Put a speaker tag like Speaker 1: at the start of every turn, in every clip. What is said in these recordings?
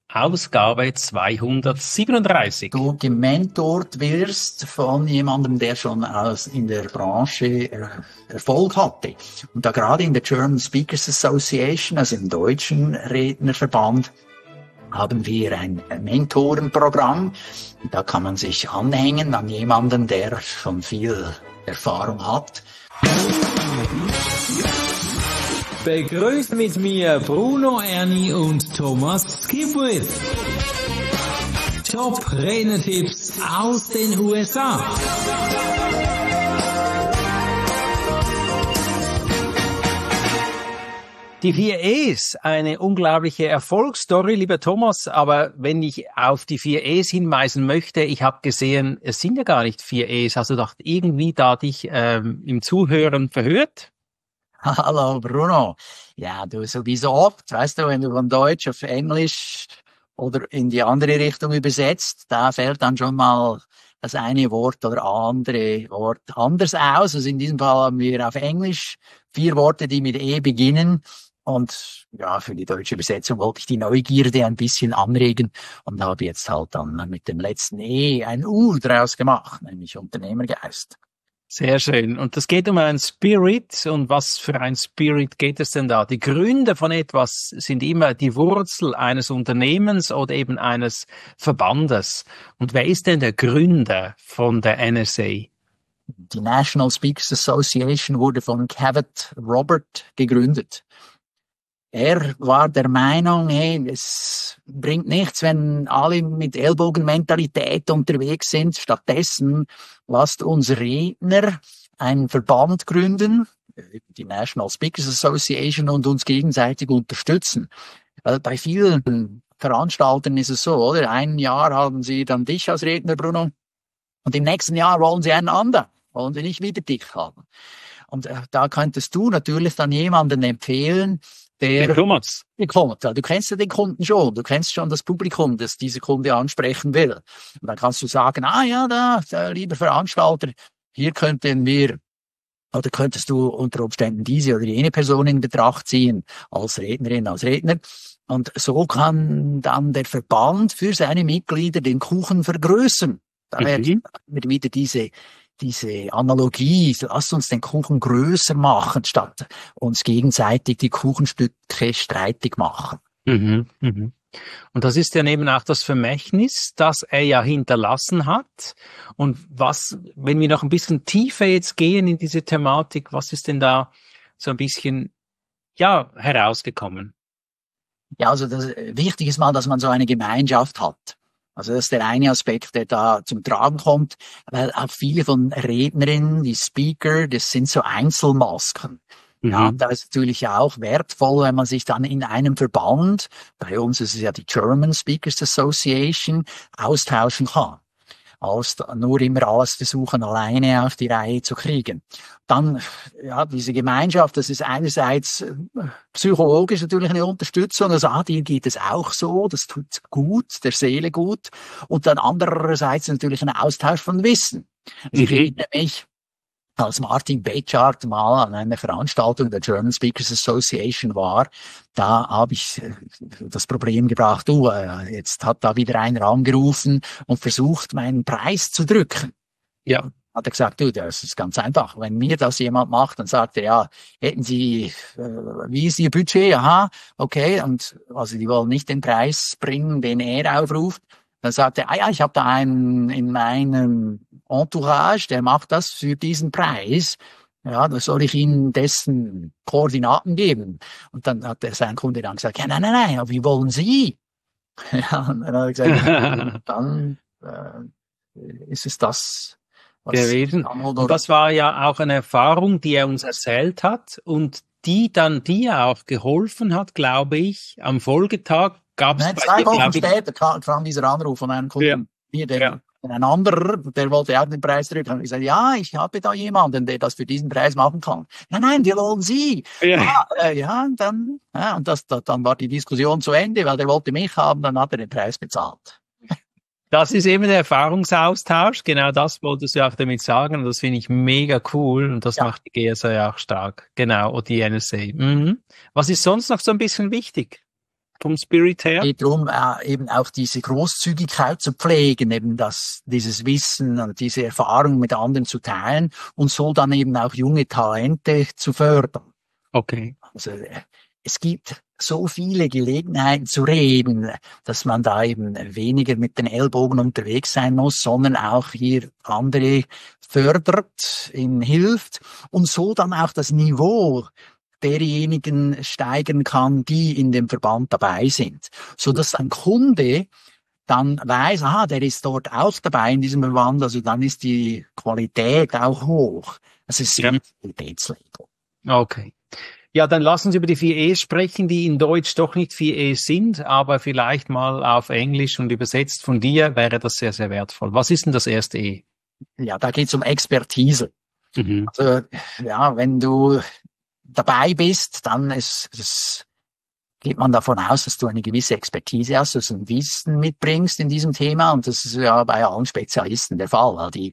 Speaker 1: Ausgabe 237.
Speaker 2: Du gementort wirst von jemandem, der schon in der Branche Erfolg hatte. Und da gerade in der German Speakers Association, also im deutschen Rednerverband, haben wir ein Mentorenprogramm. Da kann man sich anhängen an jemanden, der schon viel Erfahrung hat.
Speaker 3: Begrüßt mit mir Bruno Erni und Thomas Skipwith. Top-Redner-Tipps aus den USA.
Speaker 1: Die 4 E's, eine unglaubliche Erfolgsstory, lieber Thomas, aber wenn ich auf die 4 E's hinweisen möchte, ich habe gesehen, es sind ja gar nicht 4 E's, hast du doch irgendwie da dich im Zuhören verhört?
Speaker 2: Hallo Bruno. Ja, du sowieso oft, weißt du, wenn du von Deutsch auf Englisch oder in die andere Richtung übersetzt, da fällt dann schon mal das eine Wort oder andere Wort anders aus. Also in diesem Fall haben wir auf Englisch 4 Worte, die mit E beginnen. Und ja, für die deutsche Übersetzung wollte ich die Neugierde ein bisschen anregen und habe jetzt halt dann mit dem letzten E ein U draus gemacht, nämlich Unternehmergeist.
Speaker 1: Sehr schön. Und das geht um einen Spirit. Und was für ein Spirit geht es denn da? Die Gründe von etwas sind immer die Wurzel eines Unternehmens oder eben eines Verbandes. Und wer ist denn der Gründer von der NSA?
Speaker 2: Die National Speakers Association wurde von Cavett Robert gegründet. Er war der Meinung, hey, es bringt nichts, wenn alle mit Ellbogenmentalität unterwegs sind. Stattdessen lasst uns Redner einen Verband gründen, die National Speakers Association, und uns gegenseitig unterstützen. Weil bei vielen Veranstaltern ist es so, oder? Ein Jahr haben sie dann dich als Redner, Bruno, und im nächsten Jahr wollen sie einen anderen, wollen sie nicht wieder dich haben. Und da könntest du natürlich dann jemanden empfehlen, der
Speaker 1: Thomas.
Speaker 2: Du kennst ja den Kunden schon, du kennst schon das Publikum, das diese Kunde ansprechen will. Und dann kannst du sagen, da, lieber Veranstalter, hier könnten wir, oder könntest du unter Umständen diese oder jene Person in Betracht ziehen, als Rednerin, als Redner. Und so kann dann der Verband für seine Mitglieder den Kuchen vergrößern. Da wird wieder diese Analogie, lasst uns den Kuchen größer machen, statt uns gegenseitig die Kuchenstücke streitig machen.
Speaker 1: Und das ist ja eben auch das Vermächtnis, das er ja hinterlassen hat. Und was, wenn wir noch ein bisschen tiefer jetzt gehen in diese Thematik, was ist denn da so ein bisschen, herausgekommen?
Speaker 2: Ja, also wichtig ist mal, dass man so eine Gemeinschaft hat. Also das ist der eine Aspekt, der da zum Tragen kommt, weil auch viele von Rednerinnen, die Speaker, das sind so Einzelmasken. Ja, da ist natürlich auch wertvoll, wenn man sich dann in einem Verband, bei uns ist es ja die German Speakers Association, austauschen kann. Als nur immer alles versuchen, alleine auf die Reihe zu kriegen. Dann, ja, diese Gemeinschaft, das ist einerseits psychologisch natürlich eine Unterstützung, also dir geht es auch so, das tut gut, der Seele gut. Und dann andererseits natürlich ein Austausch von Wissen. Also ich erinnere mich, als Martin Betschart mal an einer Veranstaltung der German Speakers Association war, da habe ich das Problem gebracht, jetzt hat da wieder einer angerufen und versucht, meinen Preis zu drücken.
Speaker 1: Ja.
Speaker 2: Hat er gesagt, das ist ganz einfach. Wenn mir das jemand macht, dann sagt er, ja, hätten Sie, wie ist Ihr Budget? Aha, okay. Und also die wollen nicht den Preis bringen, den er aufruft. Dann sagt er, ich habe da einen in meinem Entourage, der macht das für diesen Preis. Ja, da soll ich Ihnen dessen Koordinaten geben. Und dann hat sein Kunde dann gesagt, ja, nein, aber wie wollen Sie? Ja, und dann hat er gesagt, dann ist es das, was
Speaker 1: gewesen. Und das war ja auch eine Erfahrung, die er uns erzählt hat und die dann dir auch geholfen hat, glaube ich, am Folgetag gab es...
Speaker 2: Nein, 2 Wochen später kam dieser Anruf von einem Kunden. Ein anderer, der wollte auch den Preis drücken. Und ich sagte, ja, ich habe da jemanden, der das für diesen Preis machen kann. Nein, wir wollen Sie. Dann war die Diskussion zu Ende, weil der wollte mich haben, dann hat er den Preis bezahlt.
Speaker 1: Das ist eben der Erfahrungsaustausch. Genau das wolltest du auch damit sagen. Und das finde ich mega cool. Und das macht die GSA ja auch stark. Genau. Und die NSA. Was ist sonst noch so ein bisschen wichtig? vom Spirit her?
Speaker 2: Es geht darum, eben auch diese Großzügigkeit zu pflegen, eben dieses Wissen und diese Erfahrung mit anderen zu teilen und so dann eben auch junge Talente zu fördern.
Speaker 1: Okay.
Speaker 2: Also es gibt so viele Gelegenheiten zu reden, dass man da eben weniger mit den Ellbogen unterwegs sein muss, sondern auch hier andere fördert, ihnen hilft und so dann auch das Niveau derjenigen steigern kann, die in dem Verband dabei sind, so dass ein Kunde dann weiß, der ist dort auch dabei in diesem Verband, also dann ist die Qualität auch hoch. Also es ist ein Qualitätslabel.
Speaker 1: Okay. Ja, dann lassen Sie über die 4 E's sprechen, die in Deutsch doch nicht 4 E's sind, aber vielleicht mal auf Englisch und übersetzt von dir wäre das sehr, sehr wertvoll. Was ist denn das erste E?
Speaker 2: Ja, da geht es um Expertise.
Speaker 1: Mhm.
Speaker 2: Also, ja, wenn du dabei bist, dann geht man davon aus, dass du eine gewisse Expertise hast, dass du ein Wissen mitbringst in diesem Thema und das ist ja bei allen Spezialisten der Fall, weil die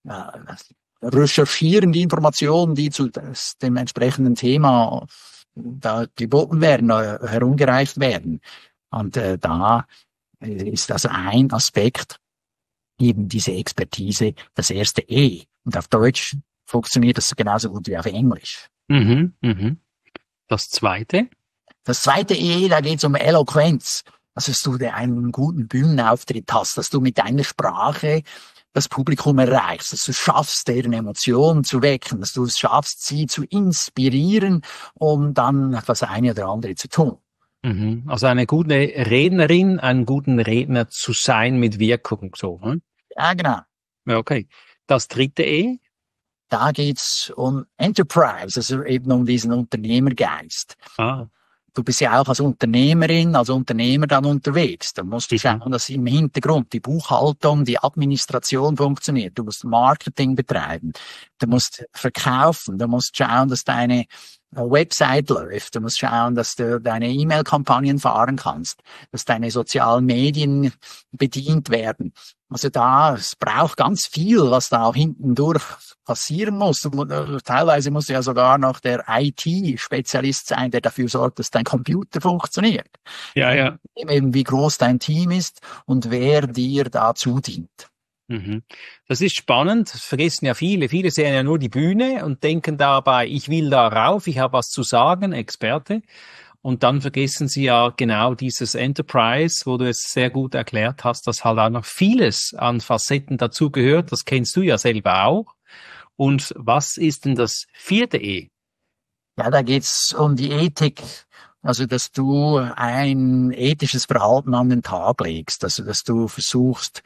Speaker 2: recherchieren die Informationen, die zu dem entsprechenden Thema da geboten werden, herumgereicht werden. Und da ist also ein Aspekt eben diese Expertise, das erste E. Und auf Deutsch funktioniert das genauso gut wie auf Englisch.
Speaker 1: Mhm, mhm. Das zweite?
Speaker 2: Das zweite E, da geht es um Eloquenz. Also, dass du einen guten Bühnenauftritt hast, dass du mit deiner Sprache das Publikum erreichst, dass du es schaffst, deren Emotionen zu wecken, dass du es schaffst, sie zu inspirieren, um dann das eine oder andere zu tun.
Speaker 1: Mhm. Also eine gute Rednerin, einen guten Redner zu sein mit Wirkung, so. Hm?
Speaker 2: Ja, genau.
Speaker 1: Ja, okay. Das dritte E?
Speaker 2: Da geht's um Enterprise, also eben um diesen Unternehmergeist. Du bist ja auch als Unternehmerin, als Unternehmer dann unterwegs. Da musst du schauen, dass im Hintergrund die Buchhaltung, die Administration funktioniert. Du musst Marketing betreiben. Du musst verkaufen. Du musst schauen, dass deine Website läuft. Du musst schauen, dass du deine E-Mail-Kampagnen fahren kannst, dass deine sozialen Medien bedient werden. Also es braucht ganz viel, was da auch hinten durch passieren muss. Teilweise musst du ja sogar noch der IT-Spezialist sein, der dafür sorgt, dass dein Computer funktioniert.
Speaker 1: Ja, ja.
Speaker 2: Eben wie groß dein Team ist und wer dir da zudient.
Speaker 1: Mhm. Das ist spannend, das vergessen ja viele. Viele sehen ja nur die Bühne und denken dabei, ich will da rauf, ich habe was zu sagen, Experte. Und dann vergessen sie ja genau dieses Enterprise, wo du es sehr gut erklärt hast, dass halt auch noch vieles an Facetten dazu gehört. Das kennst du ja selber auch. Und was ist denn das vierte E?
Speaker 2: Ja, da geht's um die Ethik. Also, dass du ein ethisches Verhalten an den Tag legst. Also, dass du versuchst,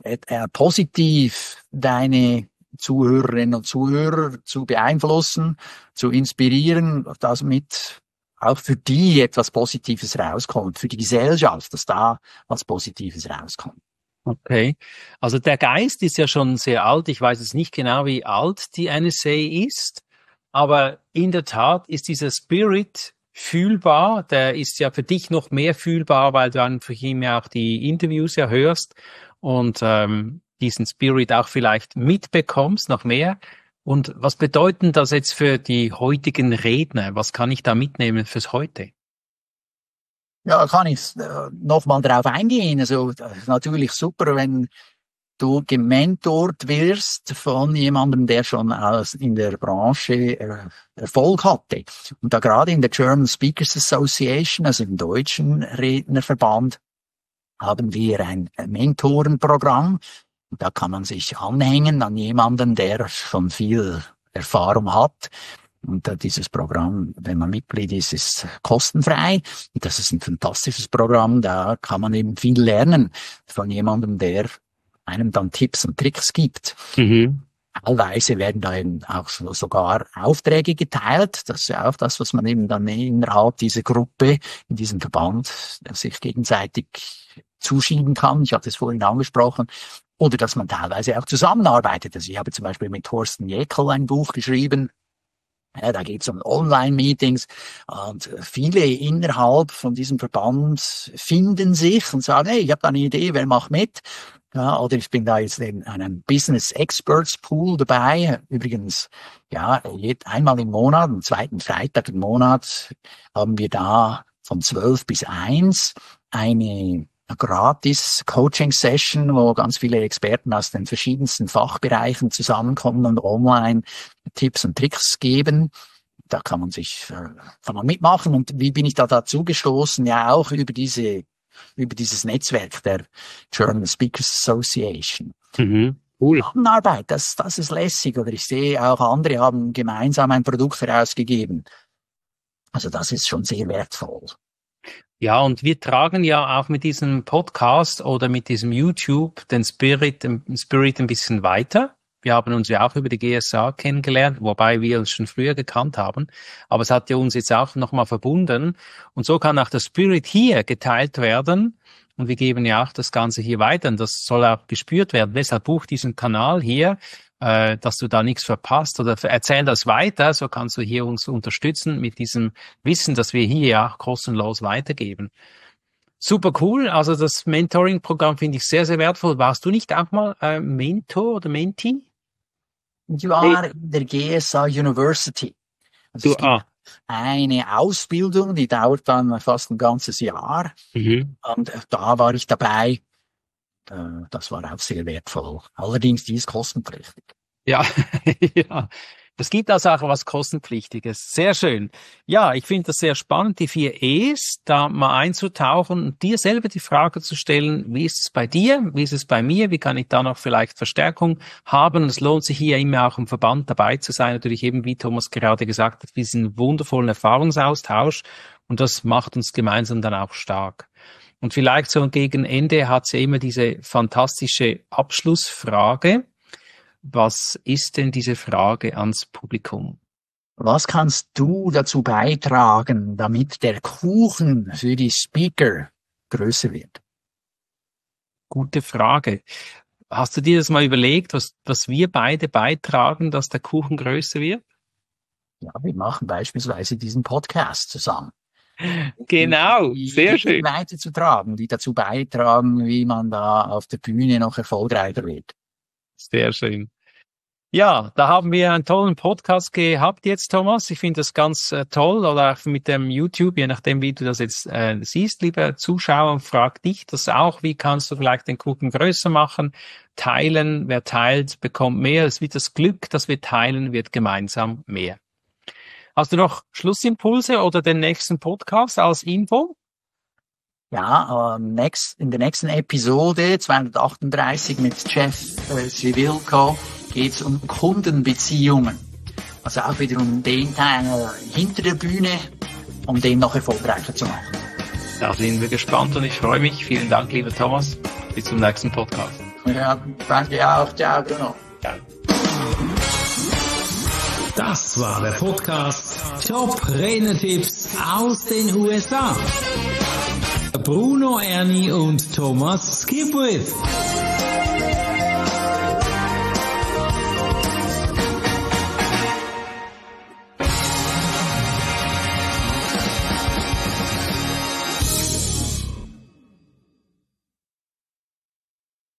Speaker 2: positiv deine Zuhörerinnen und Zuhörer zu beeinflussen, zu inspirieren, damit auch für die etwas Positives rauskommt, für die Gesellschaft, dass da was Positives rauskommt.
Speaker 1: Okay, also der Geist ist ja schon sehr alt. Ich weiß jetzt nicht genau, wie alt die NSA ist, aber in der Tat ist dieser Spirit fühlbar. Der ist ja für dich noch mehr fühlbar, weil du einfach ihm ja auch die Interviews ja hörst und diesen Spirit auch vielleicht mitbekommst, noch mehr. Und was bedeutet das jetzt für die heutigen Redner? Was kann ich da mitnehmen fürs Heute?
Speaker 2: Ja, kann ich noch mal drauf eingehen. Also natürlich super, wenn du gementort wirst von jemandem, der schon in der Branche Erfolg hatte. Und da gerade in der German Speakers Association, also im deutschen Rednerverband, haben wir ein Mentorenprogramm. Und da kann man sich anhängen an jemanden, der schon viel Erfahrung hat. Und dieses Programm, wenn man Mitglied ist, ist kostenfrei. Und das ist ein fantastisches Programm. Da kann man eben viel lernen von jemandem, der einem dann Tipps und Tricks gibt.
Speaker 1: Mhm.
Speaker 2: Teilweise werden da eben auch sogar Aufträge geteilt. Das ist ja auch das, was man eben dann innerhalb dieser Gruppe, in diesem Verband, sich gegenseitig zuschieben kann. Ich hatte es vorhin angesprochen. Oder dass man teilweise auch zusammenarbeitet. Also ich habe zum Beispiel mit Thorsten Jäckel ein Buch geschrieben. Ja, da geht es um Online-Meetings und viele innerhalb von diesem Verband finden sich und sagen, hey, ich habe da eine Idee, wer macht mit? Ja, oder ich bin da jetzt in einem Business Experts Pool dabei. Übrigens, ja, einmal im Monat, am zweiten Freitag im Monat, haben wir da von 12 bis 1 eine gratis Coaching-Session, wo ganz viele Experten aus den verschiedensten Fachbereichen zusammenkommen und online Tipps und Tricks geben. Da kann man mitmachen. Und wie bin ich da dazu gestoßen? Ja, auch über dieses Netzwerk der German Speakers Association.
Speaker 1: Mhm. Cool.
Speaker 2: Zusammenarbeit, das ist lässig. Oder ich sehe auch andere haben gemeinsam ein Produkt herausgegeben. Also das ist schon sehr wertvoll.
Speaker 1: Ja, und wir tragen ja auch mit diesem Podcast oder mit diesem YouTube den Spirit ein bisschen weiter. Wir haben uns ja auch über die GSA kennengelernt, wobei wir uns schon früher gekannt haben. Aber es hat ja uns jetzt auch nochmal verbunden. Und so kann auch der Spirit hier geteilt werden. Und wir geben ja auch das Ganze hier weiter. Und das soll auch gespürt werden. Deshalb buch diesen Kanal hier, dass du da nichts verpasst, oder erzähl das weiter. So kannst du hier uns unterstützen mit diesem Wissen, das wir hier ja auch kostenlos weitergeben. Super cool. Also das Mentoring-Programm finde ich sehr, sehr wertvoll. Warst du nicht auch mal Mentor oder Mentee?
Speaker 2: Ich war in der GSA University. Also es gibt eine Ausbildung, die dauert dann fast ein ganzes Jahr. Mhm. Und da war ich dabei. Das war auch sehr wertvoll. Allerdings, die ist kostenpflichtig.
Speaker 1: Ja, ja. Es gibt also auch was Kostenpflichtiges. Sehr schön. Ja, ich finde das sehr spannend, die 4 E's, da mal einzutauchen und dir selber die Frage zu stellen, wie ist es bei dir, wie ist es bei mir, wie kann ich da noch vielleicht Verstärkung haben? Es lohnt sich hier immer auch im Verband dabei zu sein, natürlich eben, wie Thomas gerade gesagt hat, diesen wundervollen Erfahrungsaustausch, und das macht uns gemeinsam dann auch stark. Und vielleicht so gegen Ende hat sie immer diese fantastische Abschlussfrage. Was ist denn diese Frage ans Publikum?
Speaker 2: Was kannst du dazu beitragen, damit der Kuchen für die Speaker größer wird?
Speaker 1: Gute Frage. Hast du dir das mal überlegt, was wir beide beitragen, dass der Kuchen größer wird?
Speaker 2: Ja, wir machen beispielsweise diesen Podcast zusammen.
Speaker 1: Genau, sehr schön.
Speaker 2: Die weiterzutragen, die dazu beitragen, wie man da auf der Bühne noch erfolgreicher wird.
Speaker 1: Sehr schön. Ja, da haben wir einen tollen Podcast gehabt jetzt, Thomas. Ich finde das ganz toll, oder auch mit dem YouTube, je nachdem, wie du das jetzt siehst, lieber Zuschauer, frag dich das auch. Wie kannst du vielleicht den Kuchen größer machen? Teilen, wer teilt, bekommt mehr. Es wird das Glück, das wir teilen, wird gemeinsam mehr. Hast du noch Schlussimpulse oder den nächsten Podcast als Info?
Speaker 2: Ja, in der nächsten Episode 238 mit Jeff Civilco geht's um Kundenbeziehungen. Also auch wieder um den Teil hinter der Bühne, um den noch erfolgreicher zu machen.
Speaker 1: Da sind wir gespannt und ich freue mich. Vielen Dank, lieber Thomas. Bis zum nächsten Podcast.
Speaker 2: Ja, danke auch. Ciao, Bruno.
Speaker 1: Ciao.
Speaker 3: Das war der Podcast Top Rednertipps aus den USA. Bruno Erni und Thomas Skipwith.